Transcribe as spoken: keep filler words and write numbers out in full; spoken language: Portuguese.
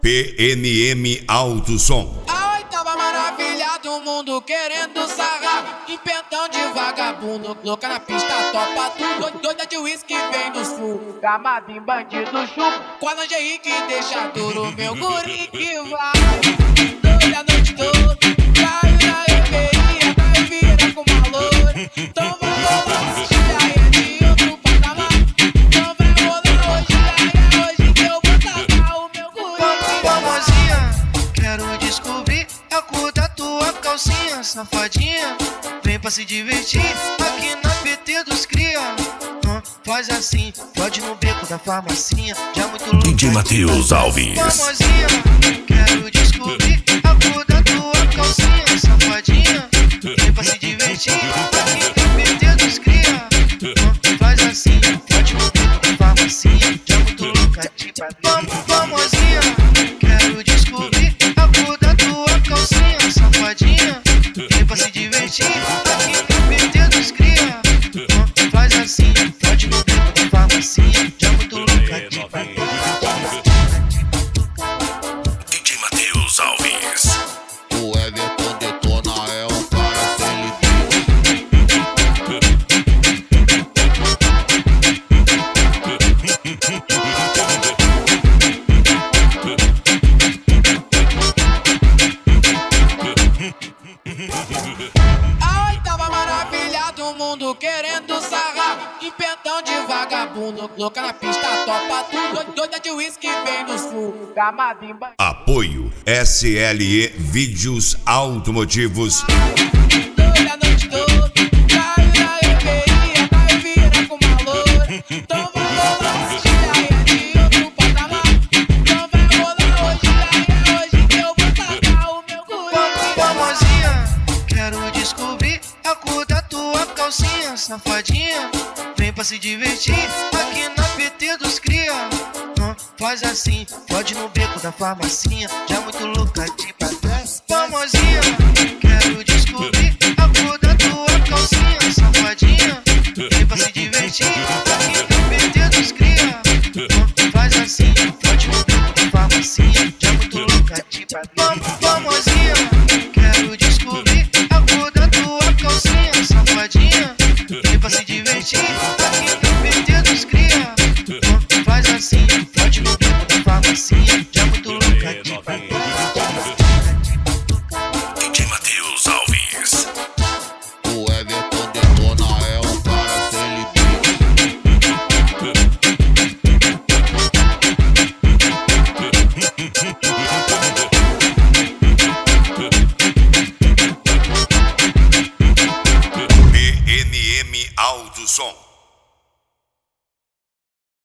P N M Alto Som. A oitava maravilha do mundo querendo sarrar, empentão de vagabundo, louca na pista, topa tudo. Doida de uísque vem do sul, gamado em bandido chupa, com a lingerie que deixa duro, meu guri que vai doida a noite toda, caiu na reveria, vai vira com valor. Então vai rolar, já é de outro patamar. Então vai rolar hoje, já é hoje que eu vou tacar o meu guri. Famosinha, quero descobrir a cor da tua calcinha, safadinha. Vem pra se divertir aqui na P T dos cria. Hum, faz assim, pode no beco da farmacinha, já muito louco. D J Matheus Alves. Famosinha, quero descobrir a cor da tua calcinha, safadinha. Vem pra se divertir aqui na P T dos cria. Hum, faz assim, pode no beco da farmacinha, já muito louca de padrão. Famosinha, quero descobrir a cor da tua calcinha, safadinha. Vem pra se divertir aqui no P T dos cria. Hum, faz assim, pode no beco da farmacinha, já muito louca de padrão. D J Matheus Alves. O Everton detona, é um cara feliz. A oitava maravilha do mundo querendo sarrar, empentão de vagabundo, louca na pista, topa tudo. Doida de uísque vem do sul, gamado em bandido. Apoio S L E Vídeos Automotivos. Doida a noite toda, caiu na reveria, vai vira com valor. Então vai rolar, já é de outro patamar. Então vai rolar hoje, já é hoje que eu vou tacar o meu guri. Famosinha, quero descobrir a cor da tua calcinha, safadinha. Vem pra se divertir aqui na P T dos cria. Hum, faz assim, pode no beco da farmacinha, já muito louca de padrão. Famosinha, quero descobrir a cor da tua calcinha, safadinha. Vem pra se divertir aqui na P T dos cria. Hum, faz assim, pode no beco da farmacinha, já muito louca de padrão. Famosinha, quero descobrir a cor da tua calcinha, safadinha. Vem pra se divertir aqui no P T dos cria. Hum, faz assim, pode no beco da farmacinha, já muito louca de padrão. D J Matheus Alves. O Everton detona, é um cara feliz. P N M Alto Som.